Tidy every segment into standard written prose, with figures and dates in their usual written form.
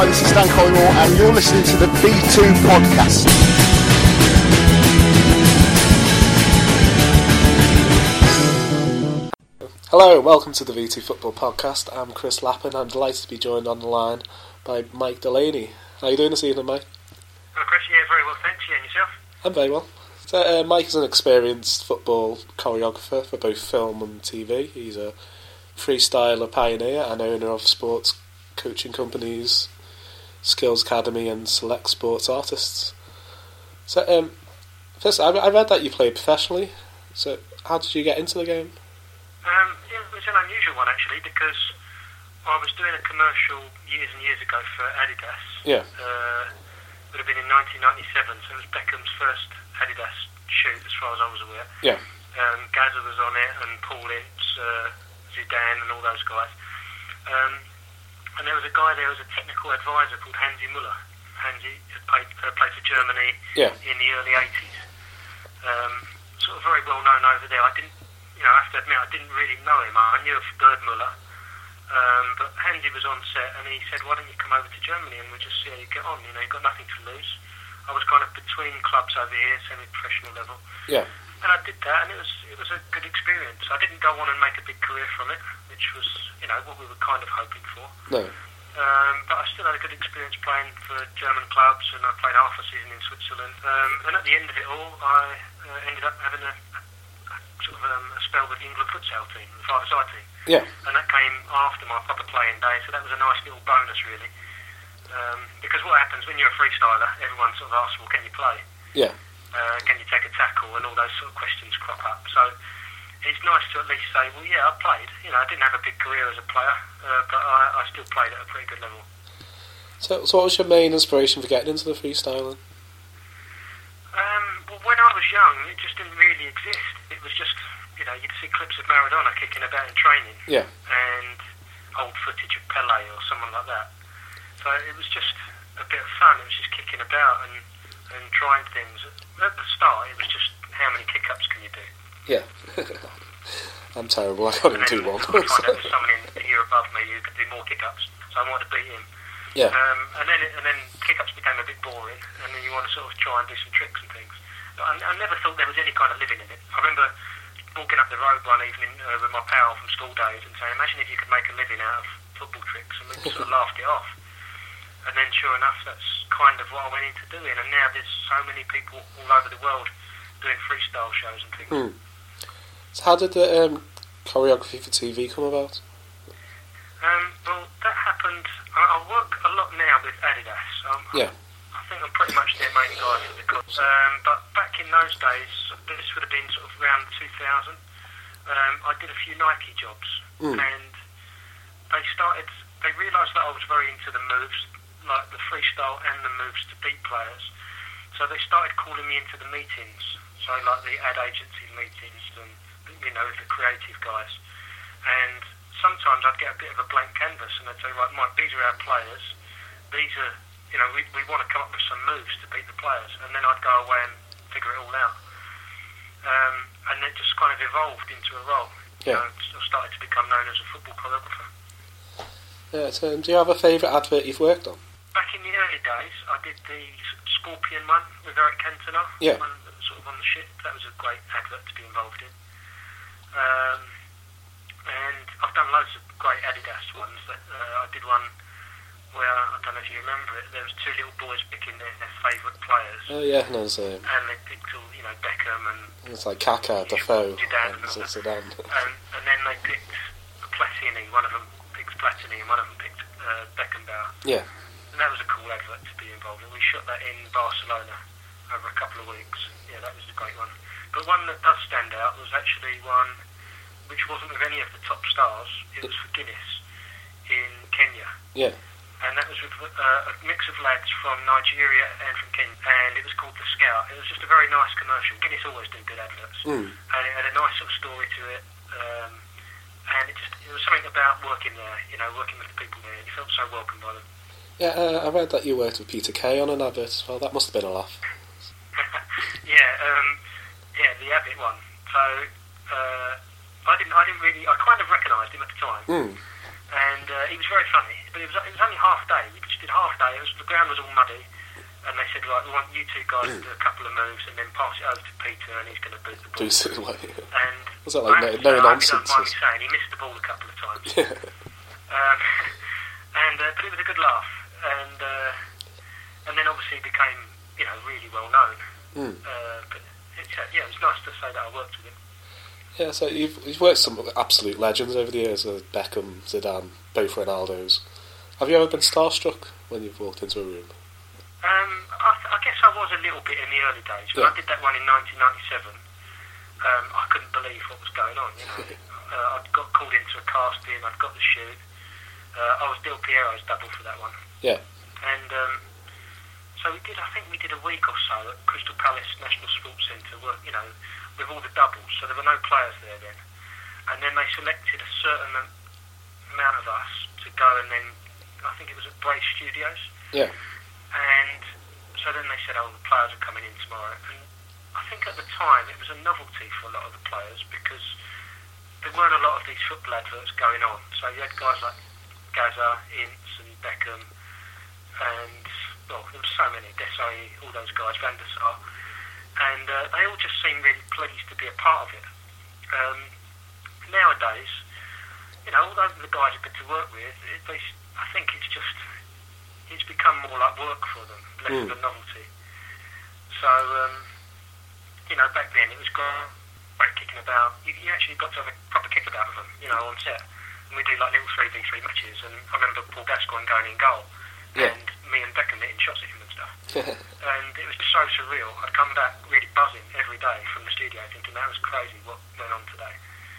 this is Dan Collymore and you're listening to the V2 podcast. Hello, welcome to the V2 Football Podcast. I'm Chris Lappin. I'm delighted to be joined on the line by Mike Delaney. How are you doing this evening, Mike? Hello, Chris. Yeah, very well, thanks. Yeah, and yourself? I'm very well. So, Mike is an experienced football choreographer for both film and TV. He's a freestyler pioneer and owner of sports coaching companies, Skills Academy and Select Sports Artists. So, first, I read that you played professionally. So, how did you get into the game? It was an unusual one, actually, because I was doing a commercial years and years ago for Adidas. Yeah. It would have been in 1997, so it was Beckham's first Adidas shoot, as far as I was aware. Yeah. Gazza was on it, and Paul Ince, Zidane, and all those guys. And there was a guy there who was a technical advisor called Hansi Müller. Hansi had played for Germany in the early 80s. Sort of very well known over there. I have to admit, I didn't really know him. I knew of Gerd Müller. But Hansi was on set and he said, why don't you come over to Germany and we'll just see how you get on. You know, you've got nothing to lose. I was kind of between clubs over here, semi-professional level. Yeah. And I did that and it was a good experience. I didn't go on and make a big career from it, which was, what we were kind of hoping for. No. But I still had a good experience playing for German clubs and I played half a season in Switzerland. And at the end of it all, I ended up having a spell with the England futsal team, the five-a-side team. Yeah. And that came after my proper playing day, so that was a nice little bonus, really. Because what happens when you're a freestyler, everyone sort of asks, well, can you play? Yeah. Can you take a tackle? And all those sort of questions crop up. So it's nice to at least say, well, yeah, I played. I didn't have a big career as a player, but I still played at a pretty good level. So what was your main inspiration for getting into the freestyling? Well, when I was young, it just didn't really exist. It was just, you'd see clips of Maradona kicking about in training. Yeah. And old footage of Pele or someone like that. So it was just a bit of fun. It was just kicking about and trying things. At the start, it was just how many kick-ups can you do? Yeah. I'm terrible. I can't even do one. I found out there's someone in the year above me who could do more kick-ups, so I wanted to beat him. Yeah. And then kick-ups became a bit boring, and then you want to sort of try and do some tricks and things. But I never thought there was any kind of living in it. I remember walking up the road one evening with my pal from school days and saying, imagine if you could make a living out of football tricks, and we sort of laughed it off. And then sure enough, that's kind of what I went into doing, and now there's so many people all over the world doing freestyle shows and things. So how did the choreography for TV come about? Well, that happened. I work a lot now with Adidas. Yeah. I think I'm pretty much their main guy for the club. But back in those days, this would have been sort of around 2000, I did a few Nike jobs. And they realised that I was very into the moves, like the freestyle and the moves to beat players. So they started calling me into the meetings. So like the ad agency meetings and, the creative guys. And sometimes I'd get a bit of a blank canvas and they'd say, right, Mike, these are our players. These are, we want to come up with some moves to beat the players. And then I'd go away and figure it all out. And it just kind of evolved into a role. Yeah. I started to become known as a football choreographer. Yeah, so do you have a favourite advert you've worked on? Back in the early days, I did the Scorpion one with Eric Cantona. Yeah. One sort of on the ship. That was a great advert to be involved in. And I've done loads of great Adidas ones. I did one where, I don't know if you remember it, there was two little boys picking their favourite players. Oh yeah, no, and they picked all, Beckham and... It's like Kaká, Defoe, Zidane. and Zidane. And then they picked Platini. One of them picked Platini and one of them picked Beckenbauer. Yeah. And that was a cool advert to be involved in. We shot that in Barcelona over a couple of weeks. Yeah, that was a great one. But one that does stand out was actually one which wasn't with any of the top stars. It was for Guinness in Kenya. Yeah. And that was with a mix of lads from Nigeria and from Kenya. And it was called The Scout. It was just a very nice commercial. Guinness always do good adverts. And it had a nice sort of story to it. And it was something about working there, working with the people there. You felt so welcomed by them. Yeah, I read that you worked with Peter Kay on an advert as well. That must have been a laugh. Yeah, the Abbott one. So I didn't really. I kind of recognised him at the time, and he was very funny, but it was only half day. We just did half day. The ground was all muddy, and they said, right, we want you two guys to do a couple of moves and then pass it over to Peter, and he's going to boot the ball. And was that like no nonsense? I don't mind me saying, he missed the ball a couple of times. But it was a good laugh, and then obviously became, really well known. But it was nice to say that I worked with him. Yeah, so you've worked with some absolute legends over the years, Beckham, Zidane, both Ronaldos. Have you ever been starstruck when you've walked into a room? I guess I was a little bit in the early days. When I did that one in 1997, I couldn't believe what was going on. I'd got called into a casting, I'd got the shoot. I was Del Piero's double for that one. Yeah. And so we did a week or so at Crystal Palace National Sports Centre, with all the doubles, so there were no players there then. And then they selected a certain amount of us to go, and then I think it was at Brace Studios. Yeah. And so then they said, the players are coming in tomorrow. And I think at the time it was a novelty for a lot of the players because there weren't a lot of these football adverts going on. So you had guys like Gazza, Ince and Beckham, and, there were so many, Desai, all those guys, Van der Sar. And they all just seemed really pleased to be a part of it. Nowadays, although the guys are good to work with, I think it's become more like work for them, less of a novelty. So, back then it was great kicking about. You actually got to have a proper kick about with them, on set. And we do like little 3v3 matches, and I remember Paul Gascoigne going in goal, and me and Beckham hitting shots at him and stuff. And it was just so surreal. I'd come back really buzzing every day from the studio thinking that was crazy what went on today.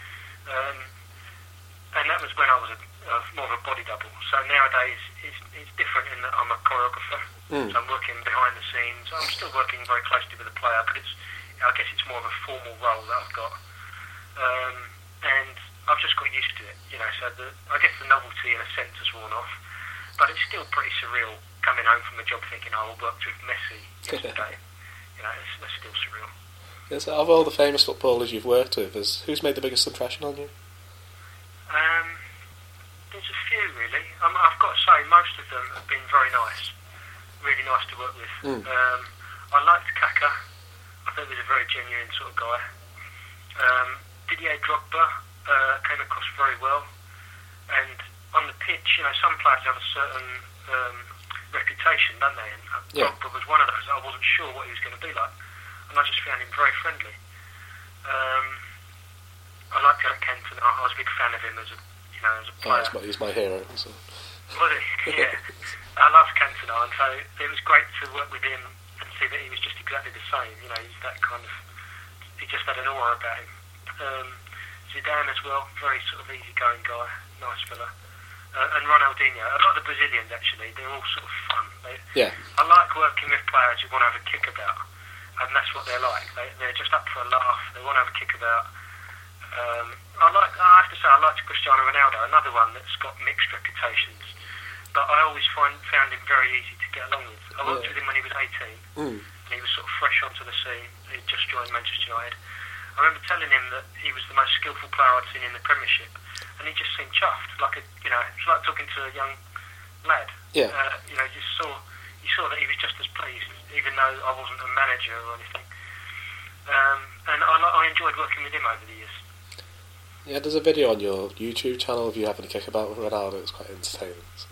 And that was when I was more of a body double. So nowadays it's different in that I'm a choreographer. So I'm working behind the scenes. I'm still working very closely with the player, but I guess it's more of a formal role that I've got. And I've just got used to it, so I guess the novelty in a sense has worn off. But it's still pretty surreal coming home from a job thinking, I worked with Messi yesterday. It's still surreal. Yes, of all the famous footballers you've worked with, who's made the biggest impression on you? There's a few, really. I've got to say, most of them have been very nice. Really nice to work with. I liked Kaka. I thought he was a very genuine sort of guy. Didier Drogba came across very well. And on the pitch, some players have a certain reputation, don't they? And Drogba was one of those. I wasn't sure what he was going to be like, and I just found him very friendly. I liked Eric Cantona. I was a big fan of him as a player. He's my hero. So. Was he? Yeah. I loved Cantona, and so it was great to work with him and see that he was just exactly the same. He's that kind of. He just had an aura about him. Zidane as well, very sort of easygoing guy, nice fella. And Ronaldinho, a lot of the Brazilians actually, they're all sort of fun. I like working with players who want to have a kick about, and that's what they're like. They're just up for a laugh. They want to have a kick about. I have to say, I liked Cristiano Ronaldo, another one that's got mixed reputations, but I always found him very easy to get along with. I worked with him when he was 18, and he was sort of fresh onto the scene. He'd just joined Manchester United. I remember telling him that he was the most skillful player I'd seen in the Premiership, and he just seemed chuffed, it's like talking to a young lad. Yeah. You saw that he was just as pleased, even though I wasn't a manager or anything. And I enjoyed working with him over the years. Yeah, there's a video on your YouTube channel of you having a kick about with Ronaldo. It's quite entertaining. So.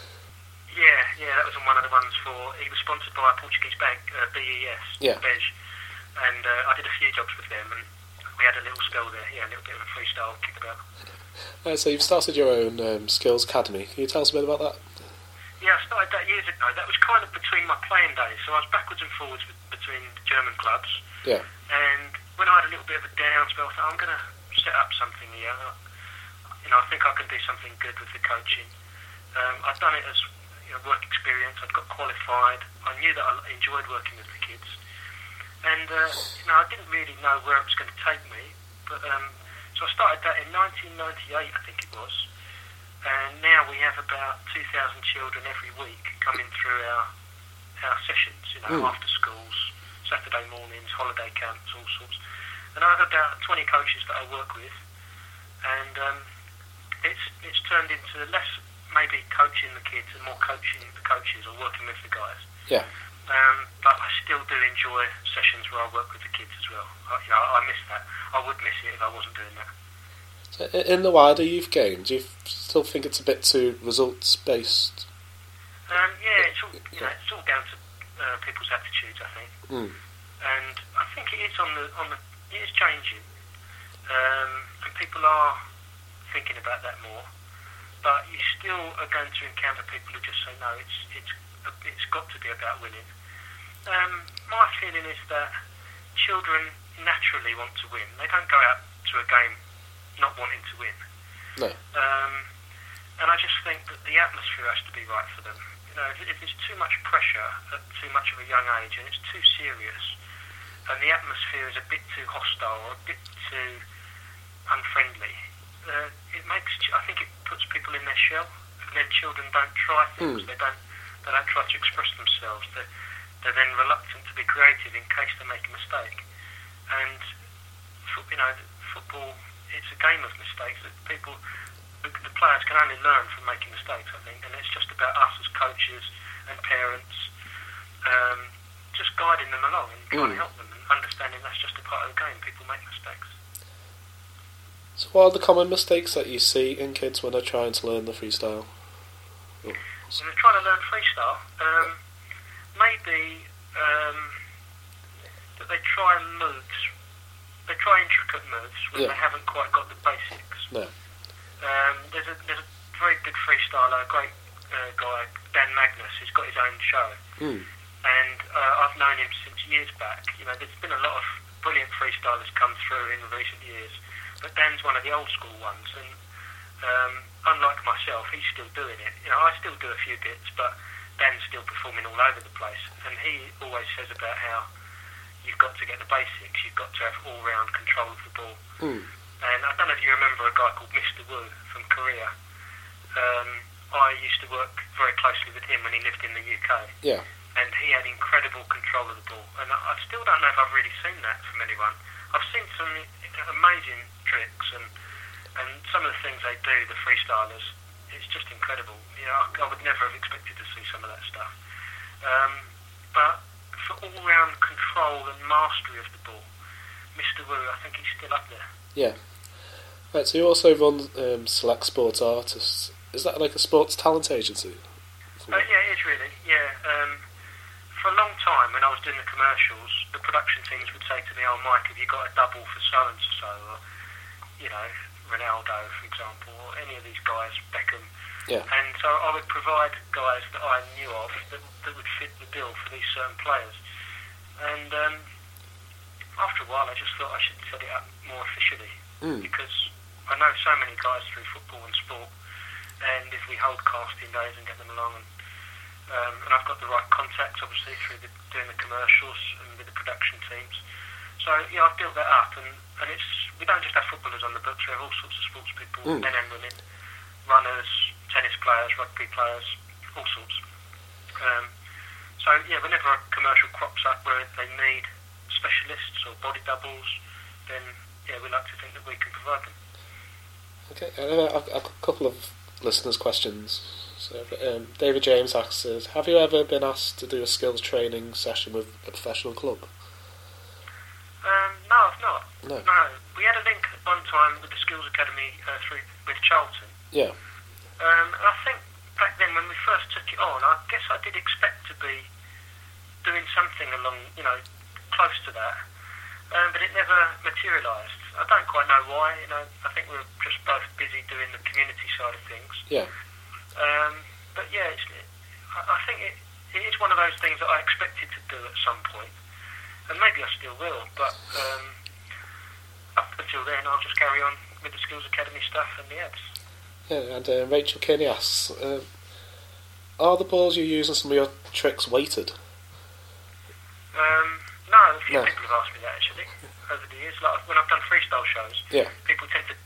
Yeah, that was on one of the ones he was sponsored by a Portuguese bank, BES, BEJ, and I did a few jobs with them, and we had a little spell there, a little bit of a freestyle kick about. So you've started your own skills academy. Can you tell us a bit about that? Yeah, I started that years ago. That was kind of between my playing days, so I was backwards and forwards between German clubs. Yeah. And when I had a little bit of a down spell, I thought, I'm going to set up something here. I think I can do something good with the coaching. I'd done it as work experience. I'd got qualified. I knew that I enjoyed working with the kids. And, I didn't really know where it was going to take me. But so I started that in 1998, I think it was. And now we have about 2,000 children every week coming through our sessions, after schools, Saturday mornings, holiday camps, all sorts. And I have about 20 coaches that I work with. And it's turned into less maybe coaching the kids and more coaching the coaches or working with the guys. Yeah. But I still do enjoy sessions where I work with the kids as well. I miss that. I would miss it if I wasn't doing that. So in the wider youth game, do you still think it's a bit too results based? Yeah, it's all it's all down to people's attitudes, I think, and I think it is it is changing, and people are thinking about that more. But you still are going to encounter people who just say no, it's got to be about winning. My feeling is that children naturally want to win. They don't go out to a game not wanting to win. No. And I just think that the atmosphere has to be right for them. You know, if there's too much pressure at too much of a young age and it's too serious, and the atmosphere is a bit too hostile or a bit too unfriendly, I think it puts people in their shell, and then children don't try things. They don't try to express themselves. They're then reluctant to be creative in case they make a mistake. And football, it's a game of mistakes that the players can only learn from making mistakes, I think, and it's just about us as coaches and parents just guiding them along and trying to help them and understanding that's just a part of the game. People make mistakes. So what are the common mistakes that you see in kids when they're trying to learn the freestyle? When they're trying to learn freestyle, maybe that they try intricate moves when they haven't quite got the basics. No. There's a very good freestyler, a great guy, Dan Magnus, who's got his own show, and I've known him since years back. You know, there's been a lot of brilliant freestylers come through in recent years, but Dan's one of the old school ones, and unlike myself, he's still doing it. You know, I still do a few bits, but Dan's still performing all over the place, and he always says about how you've got to get the basics, you've got to have all-round control of the ball. And I don't know if you remember a guy called Mr. Wu from Korea. I used to work very closely with him when he lived in the UK. Yeah. And he had incredible control of the ball, and I still don't know if I've really seen that from anyone. I've seen some amazing tricks, and some of the things they do, the freestylers, it's just incredible. You know, I would never have expected to see some of that stuff. But for all-round control and mastery of the ball, Mr. Wu, I think he's still up there. Yeah. Right, so you also run Select Sports Artists. Is that like a sports talent agency? Yeah, it is really, yeah. For a long time, when I was doing the commercials, the production teams would say to me, "Oh, Mike, have you got a double for so-and-so?" Or, you know, Ronaldo, for example, or any of these guys, Beckham. Yeah. And so I would provide guys that I knew of that would fit the bill for these certain players. And after a while, I just thought I should set it up more officially, because I know so many guys through football and sport, and if we hold casting days and get them along, and I've got the right contacts, obviously, through doing the commercials and with the production teams. So, yeah, I've built that up, and we don't just have footballers on the books, we have all sorts of sports people, men and women, runners, tennis players, rugby players, all sorts. So, yeah, whenever a commercial crops up where they need specialists or body doubles, then, yeah, we like to think that we can provide them. Okay, I've got a couple of listeners' questions. So, David James asks, have you ever been asked to do a skills training session with a professional club? No, I've not. No. We had a link at one time with the Skills Academy with Charlton. Yeah. And I think back then when we first took it on, I guess I did expect to be doing something along, you know, close to that. But it never materialised. I don't quite know why. You know, I think we were just both busy doing the community side of things. Yeah. But yeah, I think it is one of those things that I expected to do at some point, and maybe I still will. But up until then, I'll just carry on with the Skills Academy stuff and the ads. Yeah, and Rachel Kinney asks, are the balls you use in some of your tricks weighted? No, a few people have asked me that actually over the years. Like when I've done freestyle shows, people tend to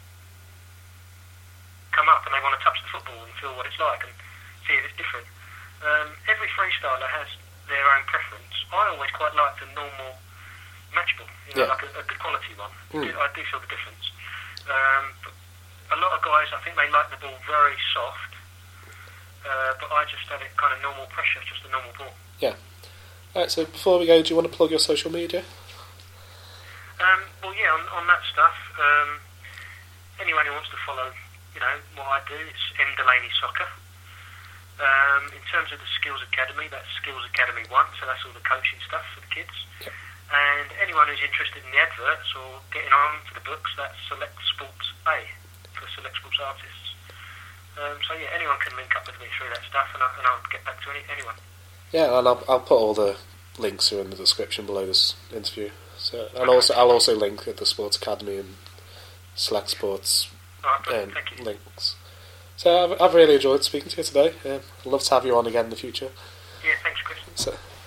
come up and they want to touch the football and feel what it's like and see if it's different. Every freestyler has their own preference. I always quite like the normal match ball, you know, like a good quality one. I do feel the difference. But a lot of guys guys, I think they like the ball very soft, but I just had it kind of normal pressure, just a normal ball. Yeah. Alright, so before we go, do you want to plug your social media? Well, yeah, on that stuff, anyone who wants to follow, what I do, it's M. Delaney Soccer. In terms of the Skills Academy, that's Skills Academy 1, so that's all the coaching stuff for the kids. Yep. And anyone who's interested in the adverts or getting on to the books, that's Select Sports A, for Select Sports Artists. So yeah, anyone can link up with me through that stuff, and I'll get back to anyone. Yeah, and I'll put all the links are in the description below this interview. So, and I'll also link at the Sports Academy and Select Sports Thank you. links. So I've really enjoyed speaking to you today. I'd love to have you on again in the future. Yeah, thanks, Chris. So